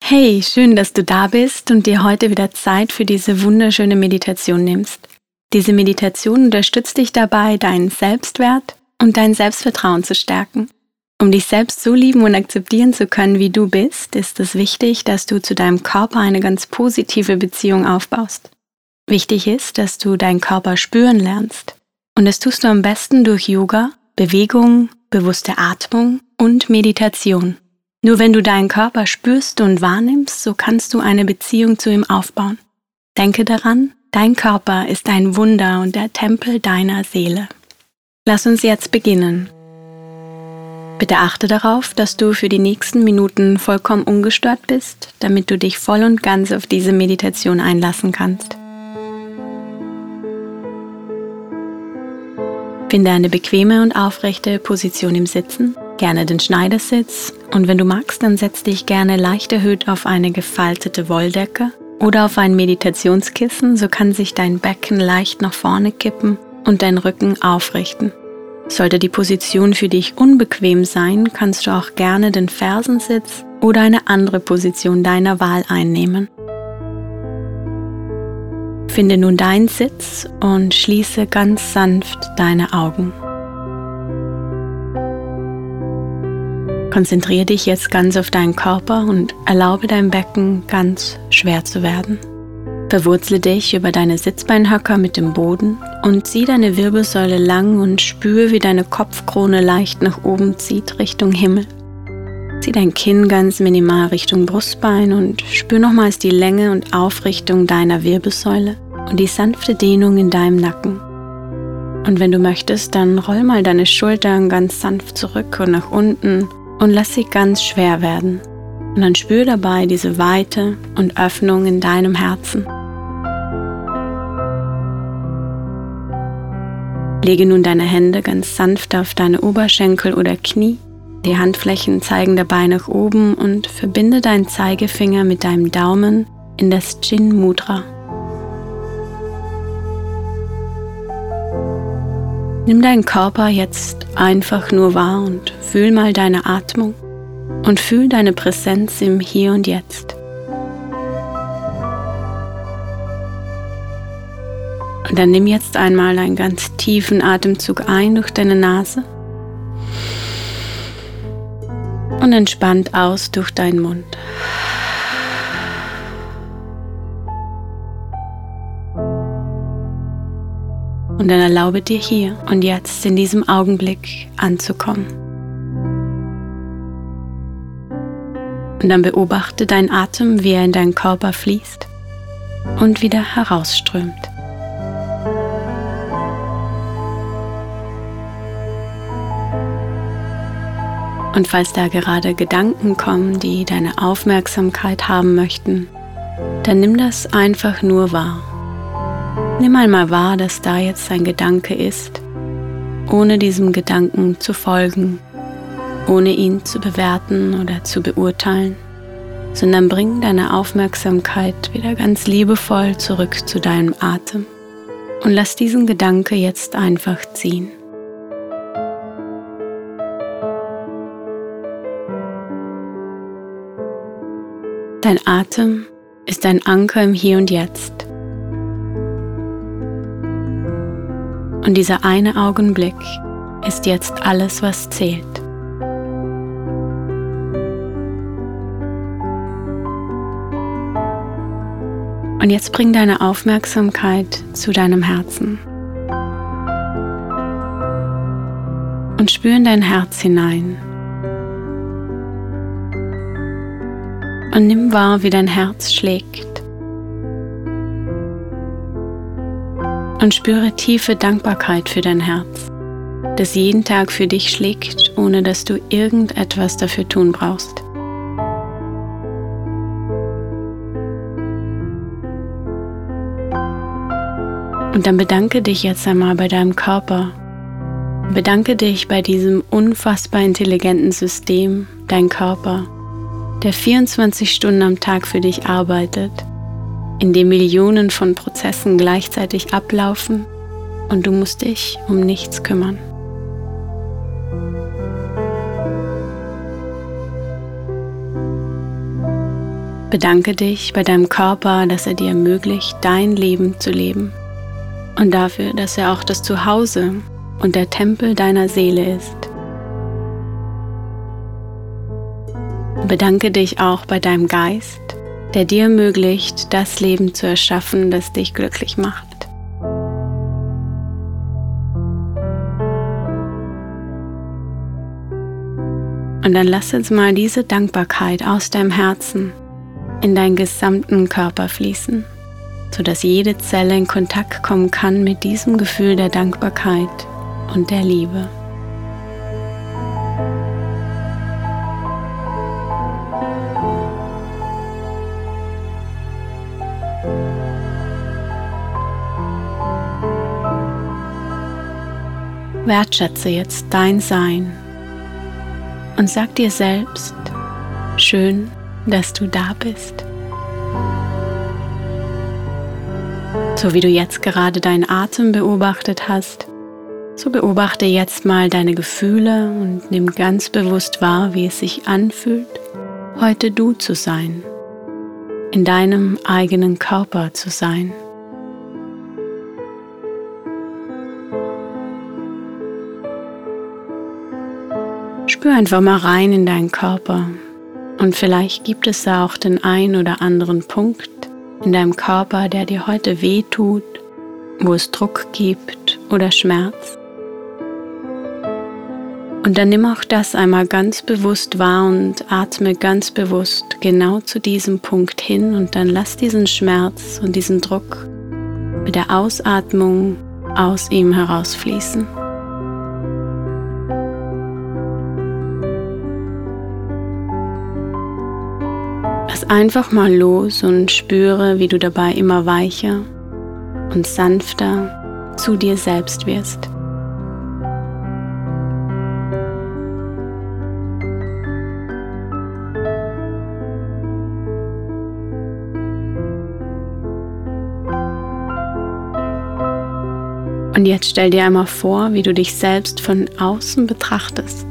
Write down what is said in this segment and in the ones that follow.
Hey, schön, dass du da bist und dir heute wieder Zeit für diese wunderschöne Meditation nimmst. Diese Meditation unterstützt dich dabei, deinen Selbstwert und dein Selbstvertrauen zu stärken. Um dich selbst so lieben und akzeptieren zu können, wie du bist, ist es wichtig, dass du zu deinem Körper eine ganz positive Beziehung aufbaust. Wichtig ist, dass du deinen Körper spüren lernst. Und das tust du am besten durch Yoga, Bewegung, bewusste Atmung und Meditation. Nur wenn du deinen Körper spürst und wahrnimmst, so kannst du eine Beziehung zu ihm aufbauen. Denke daran, dein Körper ist ein Wunder und der Tempel deiner Seele. Lass uns jetzt beginnen. Bitte achte darauf, dass du für die nächsten Minuten vollkommen ungestört bist, damit du dich voll und ganz auf diese Meditation einlassen kannst. Finde eine bequeme und aufrechte Position im Sitzen, gerne den Schneidersitz, und wenn du magst, dann setz dich gerne leicht erhöht auf eine gefaltete Wolldecke oder auf ein Meditationskissen, so kann sich dein Becken leicht nach vorne kippen und dein Rücken aufrichten. Sollte die Position für dich unbequem sein, kannst du auch gerne den Fersensitz oder eine andere Position deiner Wahl einnehmen. Finde nun deinen Sitz und schließe ganz sanft deine Augen. Konzentriere dich jetzt ganz auf deinen Körper und erlaube deinem Becken ganz schwer zu werden. Verwurzle dich über deine Sitzbeinhöcker mit dem Boden und zieh deine Wirbelsäule lang und spüre, wie deine Kopfkrone leicht nach oben zieht Richtung Himmel. Zieh dein Kinn ganz minimal Richtung Brustbein und spür nochmals die Länge und Aufrichtung deiner Wirbelsäule und die sanfte Dehnung in deinem Nacken. Und wenn du möchtest, dann roll mal deine Schultern ganz sanft zurück und nach unten und lass sie ganz schwer werden. Und dann spür dabei diese Weite und Öffnung in deinem Herzen. Lege nun deine Hände ganz sanft auf deine Oberschenkel oder Knie. Die Handflächen zeigen dabei nach oben und verbinde deinen Zeigefinger mit deinem Daumen in das Chin Mudra. Nimm deinen Körper jetzt einfach nur wahr und fühl mal deine Atmung und fühl deine Präsenz im Hier und Jetzt. Und dann nimm jetzt einmal einen ganz tiefen Atemzug ein durch deine Nase und entspannt aus durch deinen Mund. Und dann erlaube dir hier und jetzt in diesem Augenblick anzukommen. Und dann beobachte deinen Atem, wie er in deinen Körper fließt und wieder herausströmt. Und falls da gerade Gedanken kommen, die deine Aufmerksamkeit haben möchten, dann nimm das einfach nur wahr. Nimm einmal wahr, dass da jetzt ein Gedanke ist, ohne diesem Gedanken zu folgen, ohne ihn zu bewerten oder zu beurteilen, sondern bring deine Aufmerksamkeit wieder ganz liebevoll zurück zu deinem Atem und lass diesen Gedanke jetzt einfach ziehen. Dein Atem ist ein Anker im Hier und Jetzt. Und dieser eine Augenblick ist jetzt alles, was zählt. Und jetzt bring deine Aufmerksamkeit zu deinem Herzen. Und spür in dein Herz hinein. Und nimm wahr, wie dein Herz schlägt. Und spüre tiefe Dankbarkeit für dein Herz, das jeden Tag für dich schlägt, ohne dass du irgendetwas dafür tun brauchst. Und dann bedanke dich jetzt einmal bei deinem Körper. Bedanke dich bei diesem unfassbar intelligenten System, dein Körper, der 24 Stunden am Tag für dich arbeitet, in dem Millionen von Prozessen gleichzeitig ablaufen und du musst dich um nichts kümmern. Bedanke dich bei deinem Körper, dass er dir ermöglicht, dein Leben zu leben und dafür, dass er auch das Zuhause und der Tempel deiner Seele ist. Bedanke dich auch bei deinem Geist, der dir ermöglicht, das Leben zu erschaffen, das dich glücklich macht. Und dann lass jetzt mal diese Dankbarkeit aus deinem Herzen in deinen gesamten Körper fließen, sodass jede Zelle in Kontakt kommen kann mit diesem Gefühl der Dankbarkeit und der Liebe. Wertschätze jetzt dein Sein und sag dir selbst, schön, dass du da bist. So wie du jetzt gerade deinen Atem beobachtet hast, so beobachte jetzt mal deine Gefühle und nimm ganz bewusst wahr, wie es sich anfühlt, heute du zu sein, in deinem eigenen Körper zu sein. Spür einfach mal rein in deinen Körper und vielleicht gibt es da auch den ein oder anderen Punkt in deinem Körper, der dir heute weh tut, wo es Druck gibt oder Schmerz. Und dann nimm auch das einmal ganz bewusst wahr und atme ganz bewusst genau zu diesem Punkt hin und dann lass diesen Schmerz und diesen Druck mit der Ausatmung aus ihm herausfließen. Lass einfach mal los und spüre, wie du dabei immer weicher und sanfter zu dir selbst wirst. Und jetzt stell dir einmal vor, wie du dich selbst von außen betrachtest.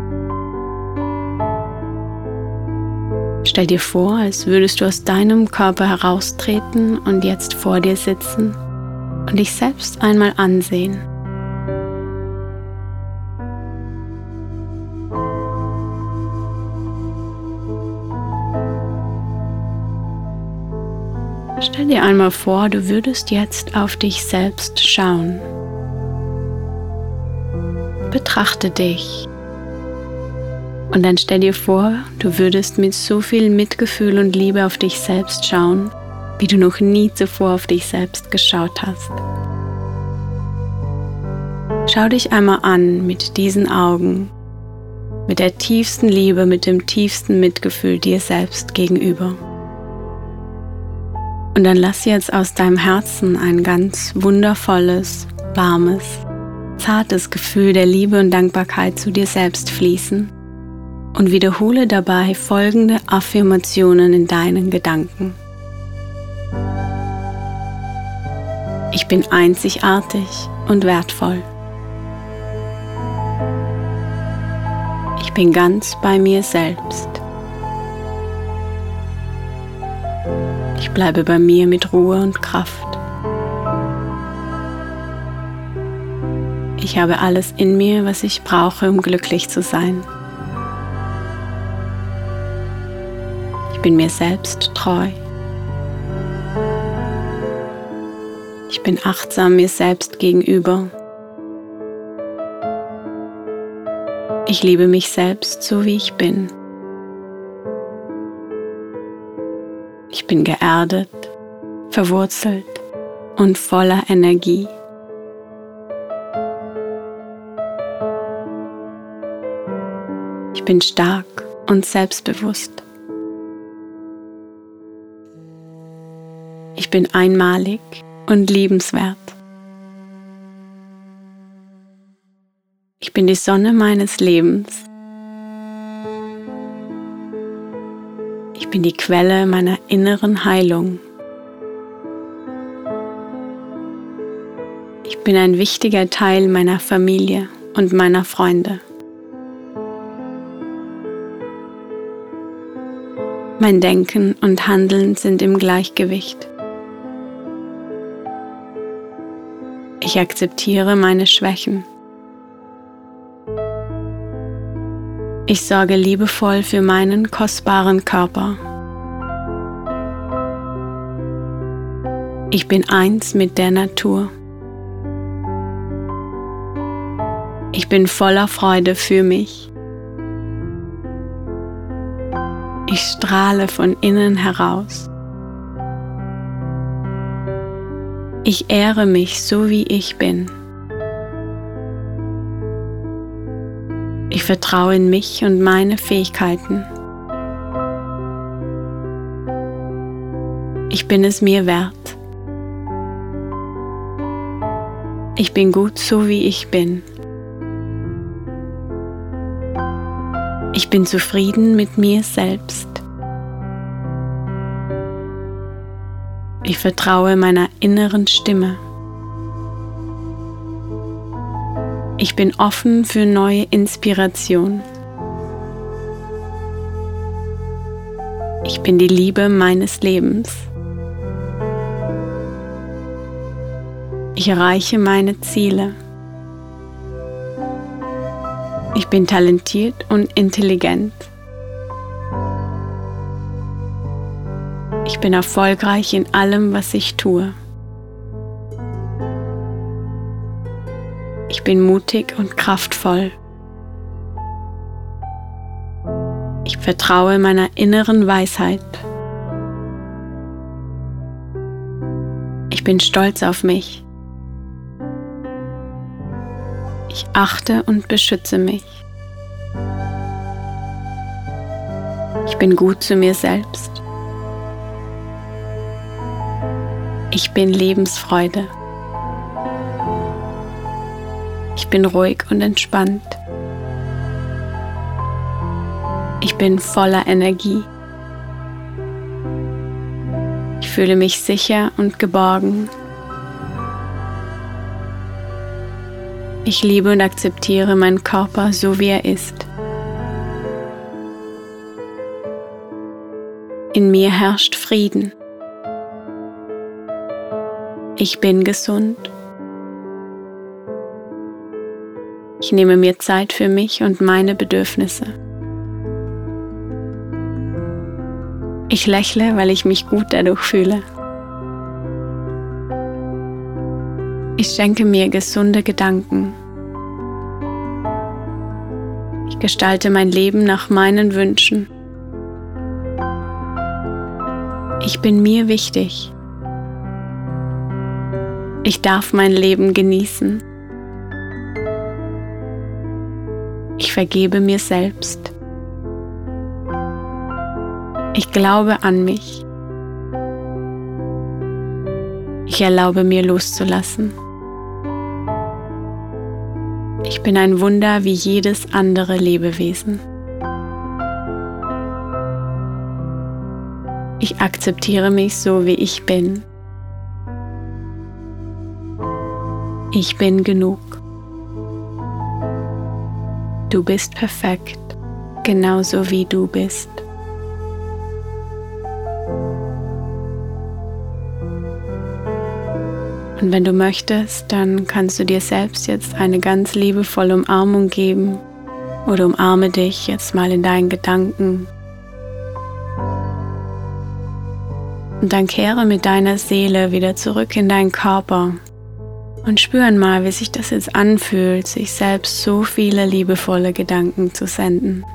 Stell dir vor, als würdest du aus deinem Körper heraustreten und jetzt vor dir sitzen und dich selbst einmal ansehen. Stell dir einmal vor, du würdest jetzt auf dich selbst schauen. Betrachte dich. Und dann stell dir vor, du würdest mit so viel Mitgefühl und Liebe auf dich selbst schauen, wie du noch nie zuvor auf dich selbst geschaut hast. Schau dich einmal an mit diesen Augen, mit der tiefsten Liebe, mit dem tiefsten Mitgefühl dir selbst gegenüber. Und dann lass jetzt aus deinem Herzen ein ganz wundervolles, warmes, zartes Gefühl der Liebe und Dankbarkeit zu dir selbst fließen und wiederhole dabei folgende Affirmationen in deinen Gedanken. Ich bin einzigartig und wertvoll. Ich bin ganz bei mir selbst. Ich bleibe bei mir mit Ruhe und Kraft. Ich habe alles in mir, was ich brauche, um glücklich zu sein. Ich bin mir selbst treu. Ich bin achtsam mir selbst gegenüber. Ich liebe mich selbst so, wie ich bin. Ich bin geerdet, verwurzelt und voller Energie. Ich bin stark und selbstbewusst. Ich bin einmalig und liebenswert. Ich bin die Sonne meines Lebens. Ich bin die Quelle meiner inneren Heilung. Ich bin ein wichtiger Teil meiner Familie und meiner Freunde. Mein Denken und Handeln sind im Gleichgewicht. Ich akzeptiere meine Schwächen. Ich sorge liebevoll für meinen kostbaren Körper. Ich bin eins mit der Natur. Ich bin voller Freude für mich. Ich strahle von innen heraus. Ich ehre mich so, wie ich bin. Ich vertraue in mich und meine Fähigkeiten. Ich bin es mir wert. Ich bin gut so, wie ich bin. Ich bin zufrieden mit mir selbst. Ich vertraue meiner inneren Stimme. Ich bin offen für neue Inspiration. Ich bin die Liebe meines Lebens. Ich erreiche meine Ziele. Ich bin talentiert und intelligent. Ich bin erfolgreich in allem, was ich tue. Ich bin mutig und kraftvoll. Ich vertraue meiner inneren Weisheit. Ich bin stolz auf mich. Ich achte und beschütze mich. Ich bin gut zu mir selbst. Ich bin Lebensfreude. Ich bin ruhig und entspannt. Ich bin voller Energie. Ich fühle mich sicher und geborgen. Ich liebe und akzeptiere meinen Körper so, wie er ist. In mir herrscht Frieden. Ich bin gesund. Ich nehme mir Zeit für mich und meine Bedürfnisse. Ich lächle, weil ich mich gut dadurch fühle. Ich schenke mir gesunde Gedanken. Ich gestalte mein Leben nach meinen Wünschen. Ich bin mir wichtig. Ich darf mein Leben genießen. Ich vergebe mir selbst. Ich glaube an mich. Ich erlaube mir loszulassen. Ich bin ein Wunder wie jedes andere Lebewesen. Ich akzeptiere mich so, wie ich bin. Ich bin genug. Du bist perfekt, genauso wie du bist. Und wenn du möchtest, dann kannst du dir selbst jetzt eine ganz liebevolle Umarmung geben oder umarme dich jetzt mal in deinen Gedanken. Und dann kehre mit deiner Seele wieder zurück in deinen Körper und spür einmal, wie sich das jetzt anfühlt, sich selbst so viele liebevolle Gedanken zu senden.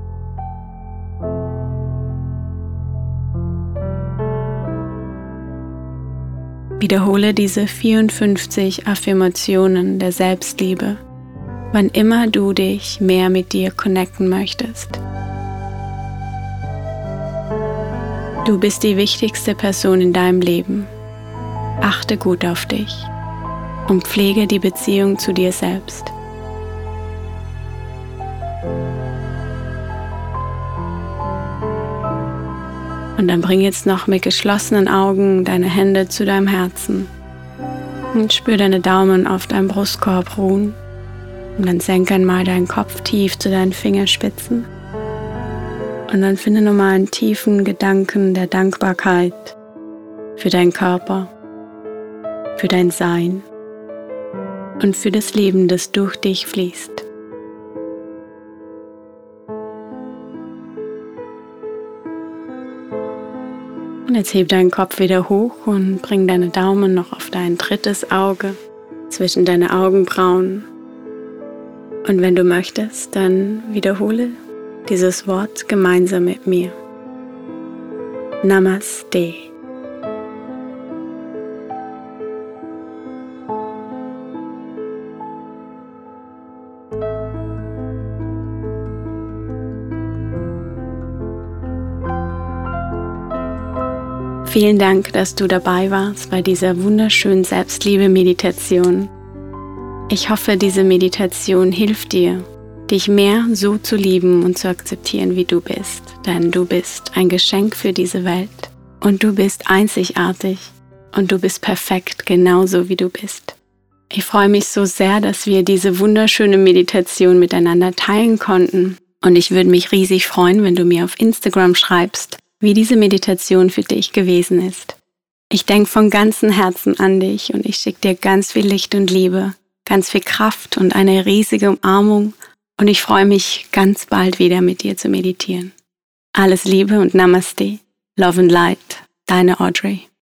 Wiederhole diese 54 Affirmationen der Selbstliebe, wann immer du dich mehr mit dir connecten möchtest. Du bist die wichtigste Person in deinem Leben. Achte gut auf dich und pflege die Beziehung zu dir selbst. Und dann bring jetzt noch mit geschlossenen Augen deine Hände zu deinem Herzen und spür deine Daumen auf deinem Brustkorb ruhen. Und dann senke einmal deinen Kopf tief zu deinen Fingerspitzen Und dann finde nochmal einen tiefen Gedanken der Dankbarkeit für deinen Körper, für dein Sein und für das Leben, das durch dich fließt. Und jetzt heb deinen Kopf wieder hoch und bring deine Daumen noch auf dein drittes Auge zwischen deine Augenbrauen. Und wenn du möchtest, dann wiederhole dieses Wort gemeinsam mit mir. Namaste. Vielen Dank, dass du dabei warst bei dieser wunderschönen Selbstliebe-Meditation. Ich hoffe, diese Meditation hilft dir, dich mehr so zu lieben und zu akzeptieren, wie du bist. Denn du bist ein Geschenk für diese Welt und du bist einzigartig und du bist perfekt, genauso wie du bist. Ich freue mich so sehr, dass wir diese wunderschöne Meditation miteinander teilen konnten. Und ich würde mich riesig freuen, wenn du mir auf Instagram schreibst, wie diese Meditation für dich gewesen ist. Ich denke von ganzem Herzen an dich und ich schicke dir ganz viel Licht und Liebe, ganz viel Kraft und eine riesige Umarmung und ich freue mich, ganz bald wieder mit dir zu meditieren. Alles Liebe und Namaste, Love and Light, deine Audrey.